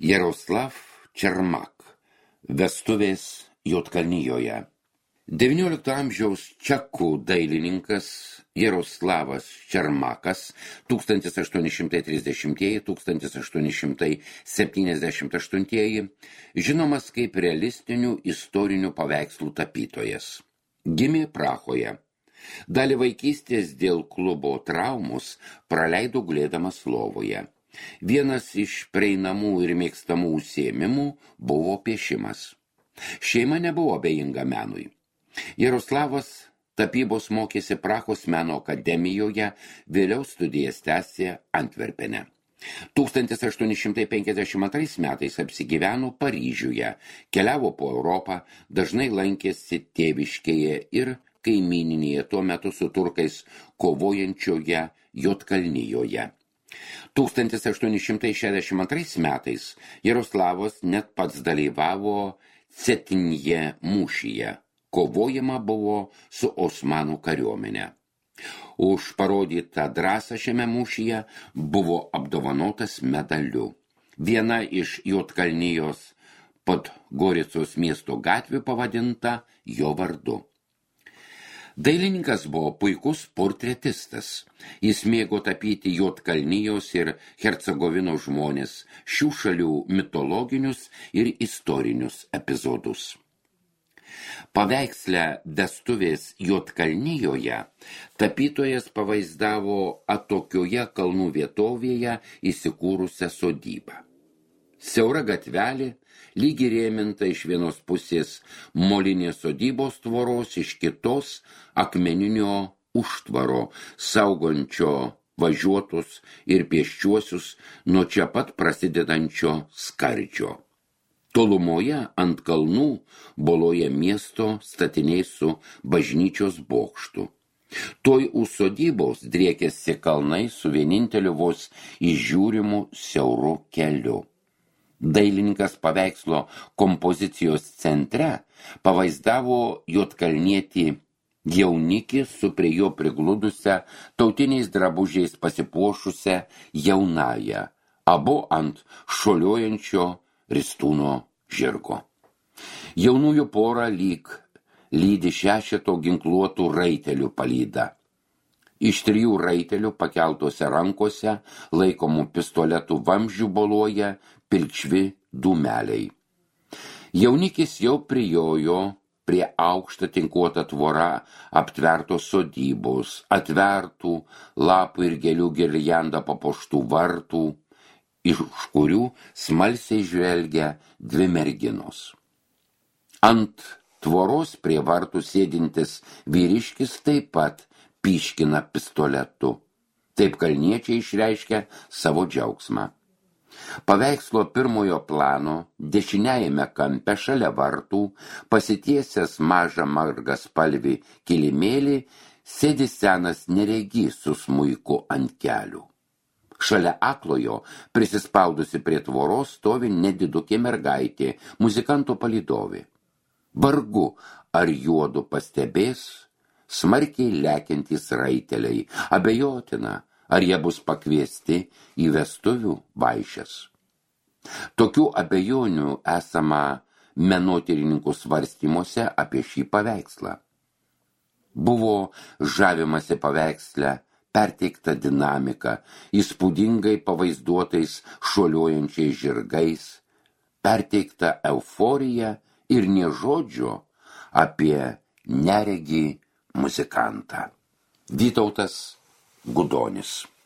Jaroslav Čermak. Vestuvės Juodkalnijoje. XIX amžiaus čekų dailininkas Jaroslavas Čermakas 1830–1878 žinomas kaip realistinių istorinių paveikslų tapytojas. Gimė Prahoje. Dalį vaikystės dėl klubo traumus praleido gulėdamas lovoje. Vienas iš prieinamų ir mėgstamų užsiėmimų buvo piešimas. Šeima nebuvo abejinga menui. Jaroslavas tapybos mokėsi Prahos meno akademijoje, vėliau studijas tęsė Antverpene. 1852 metais apsigyveno Paryžiuje, keliavo po Europą, dažnai lankėsi tėviškėje ir kaimyninėje tuo metu su turkais kovojančioje Juodkalnijoje. 1862 metais Jaroslavas net pats dalyvavo Cetinje mūšyje. Kovojama buvo su Osmanų kariuomenė. Už parodytą drąsą šiame mūšyje buvo apdovanotas medaliu. Viena iš Juodkalnijos Podgoricos miesto gatvių pavadinta jo vardu. Dailininkas buvo puikus portretistas. Jis mėgo tapyti Juodkalnijos ir Hercegovinos žmonės, šių šalių mitologinius ir istorinius epizodus. Paveiksle Vestuvės Juodkalnijoje tapytojas pavaizdavo atokioje kalnų vietovėje įsikūrusią sodybą. Siaura gatvelė, lygiai rėminta iš vienos pusės molinės sodybos tvoros, iš kitos akmeninio užtvaro, saugančio važiuotus ir pėsčiuosius nuo čia pat prasidedančio skardžio. Tolumoje ant kalnų boloja miesto statiniai su bažnyčios bokštu. Toj už sodybos driekėsi kalnai su vieninteliu vos įžiūrimu siauru keliu. Dailininkas paveikslo kompozicijos centre pavaizdavo juodkalnietį jaunikį su prie jo prigludusią tautiniais drabužiais pasipuošusią jaunąją, abu ant šuoliuojančio ristūno žirgo. Jaunųjų porą lyg lydi 6 ginkluotų raitelių palyda. Iš 3 raitelių pakeltose rankose laikomų pistoletų vamzdžių boluoja pilkšvi dūmeliai. Jaunikis jau prijojo prie aukštą tinkuotą tvorą aptvertos sodybos, atvertų lapų ir gėlių girliandą papuoštų vartų, iš kurių smalsiai žvelgia 2 merginos. Ant tvoros prie vartų sėdintis vyriškis taip pat pyškina pistoletu. Taip kalniečiai išreiškia savo džiaugsmą. Paveikslo pirmojo plano dešiniajame kampe šalia vartų, pasitiesęs mažą margaspalvį kilimėlį, sėdi senas neregys su smuiku ant kelių. Šalia aklojo, prisispaudusi prie tvoros, stovi nedidukė mergaitė, muzikanto palydovė. Vargu, ar juodu pastebės smarkiai lekiantys raiteliai, abejotina, ar jie bus pakviesti į vestuvių vaišes. Tokių abejonių esama menotyrininkų svarstymuose apie šį paveikslą. Buvo žavimasi paveiksle perteikta dinamika, įspūdingai pavaizduotais šuoliuojančiais žirgais, perteikta euforija ir nė žodžio apie neregį muzikantą. Vytautas Gudonis.